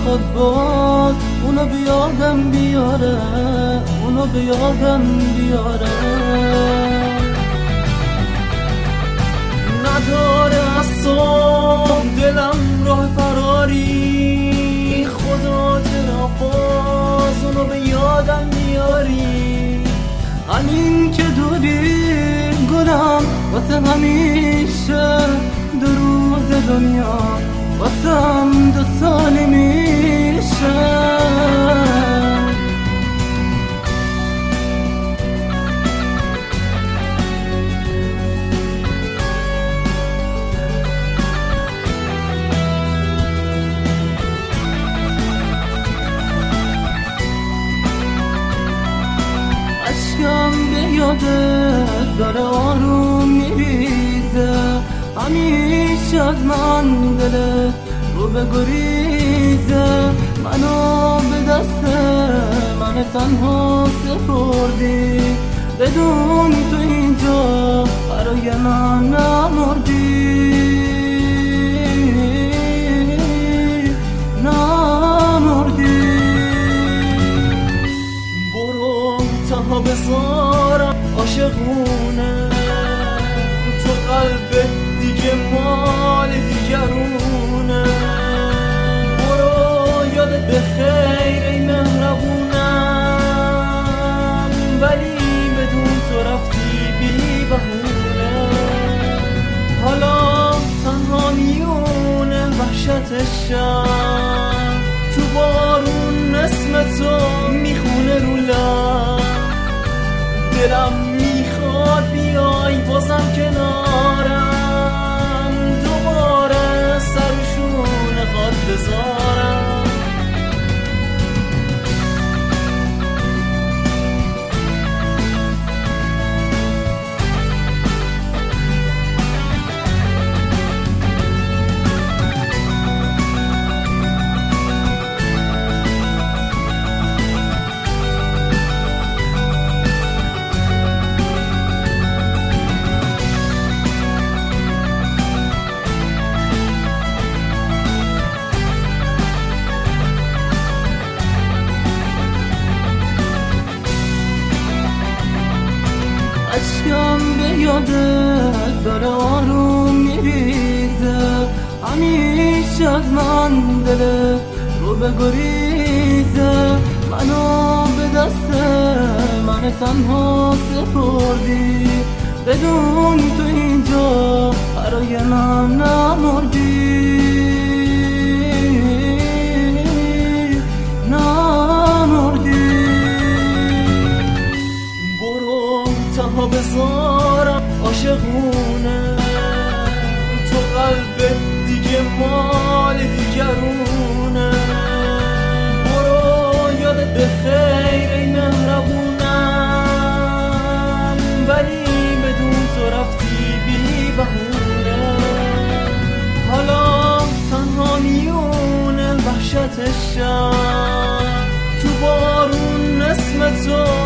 میخواد باز اونو بیادم بیاره، اونو بیادم بیاره. نداره از صبح دلم راه فراری، خدا چرا باز اونو به یادم میاری. همین که دوری گلم واسه همیشه، دو روز دنیا واسم 2 سالی میشه. اشکم به یادت داره آروم میریزه، همیشه از من دلت رو بگریزه. منو به دست من تنها سپردی، بدون تو اینجا برای من نمردی، نمردی. برو تنها بذارم عاشقونه، تو قلبت دیگه مال دیگرونه. برو یادت بخیر ای مهربونم، ولی بدون تو رفتی بی بهونه. حالا تنها میونه وحشت شب، تو بارون اسم تو میخونه رو لب. دلم میخواد بیای بازم کنارم، دوباره سرشون خواهد بذارم. اشکم به یادت داره آروم میریزه، همیشه از من دلت رو بگریزه. منو به دست من تنها سپردی، بدون تو اینجا برای من نمردی، نمردی. تنها بذارم عاشقونه، تو قلبت دیگه مال دیگرونه. برو یادت بخیر ای مهربونم، ولی بدون تو رفتی بی بهونه. حالا تنها میونه وحشت شب، تو بارون اسم تو